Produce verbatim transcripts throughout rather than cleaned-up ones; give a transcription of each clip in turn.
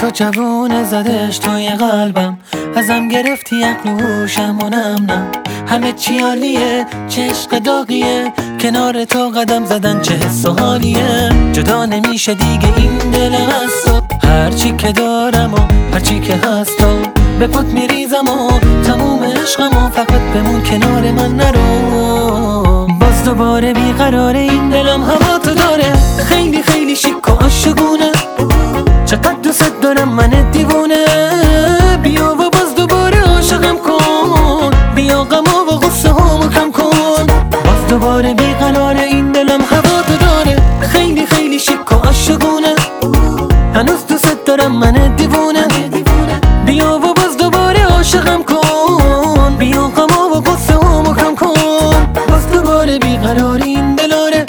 تو جوونه زدش توی قلبم، ازم گرفتی عقل و هوشم و نم نم. همه چی عالیه، چه عشق داغیه، کنار تو قدم زدن چه حس و حالیه. جدا نمیشه دیگه این دل از تو، هرچی که دارم و هرچی که هست تو به پات میریزم و تموم عشقم و فقط بمون کنار من نرو. باز دوباره بیقراره این دلم هوا تو داره، خیلی خیلی شیک و عاشقونه، چقدر دوست دارم من دیوونه. بیا و باز دوباره عاشقم کن، بیا غم و غصه هامو کم کن. باز دوباره بیقراره این دلم هوا تو داره، خیلی خیلی شیک و عاشقونه، هنوز دوست دارم من دیوونه. بیا و باز دوباره عاشقم کن، بیا غم و غصه هامو کم کن. باز دوباره بیقراره این دلاره.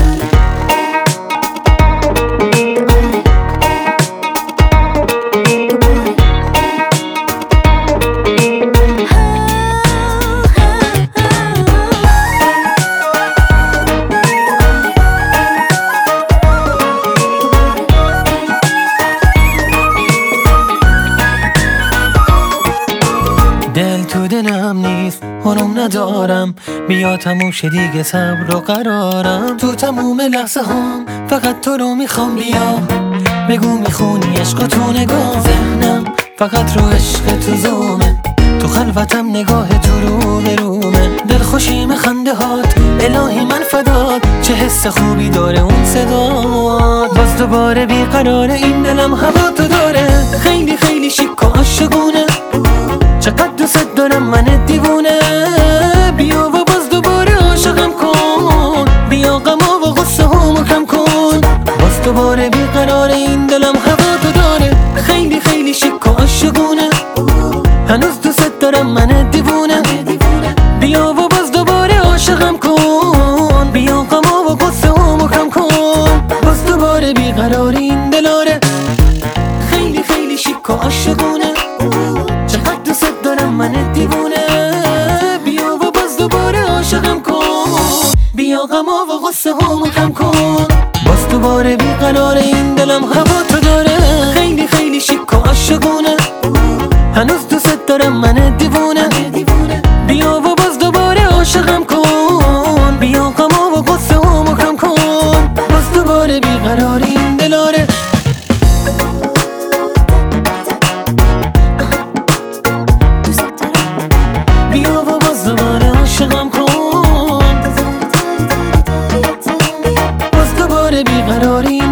دل تو دلم نیست، هنوم ندارم، بیا تموم شه دیگه صبر و قرارم. تو تموم لحظه هم فقط تو رو میخوام، بیا بگو میخونی عشق تو نگاه. ذهنم فقط رو عشق تو زومه، تو خلوتم نگاه تو رو به رومه. دلخوشیم خنده هات الهی من فدات، چه حس خوبی داره اون صدات. باز دوباره بیقراره این دلم هوا تو داره، خیلی خیلی شیک و عاشقونه، چقدر دوست دارم من دیوونه. بیا و باز دوباره عاشقم کن، بیا غم و غصه هامو کم کن. باز دوباره بیقراره این دلم هوا تو داره، خیلی خیلی شیک و عاشقونه، هنوز دوست دارم من دیوونه. بیا و باز دوباره عاشقم کن، بیا غم و غصه هامو کم کن. باز دوباره بیقراره این دلاره، خیلی خیلی شیک و عاشقونه، چقدر دوست دارم من دیوونه. بیا و باز دوباره عاشقم کن، بیا غم و غصه هامو کم کن. باز دوباره بیقراره این دلم هوا تو داره، خیلی خیلی شیک و عاشقونه، هنوز دوست دارم من دیوونه. بیا و باز دوباره عاشقم کن، بیا غم و غصه هامو کم کن. باز دوباره بیقراره این دلاره. بیا و باز دوباره عاشقم کن، باز دوباره بیقراری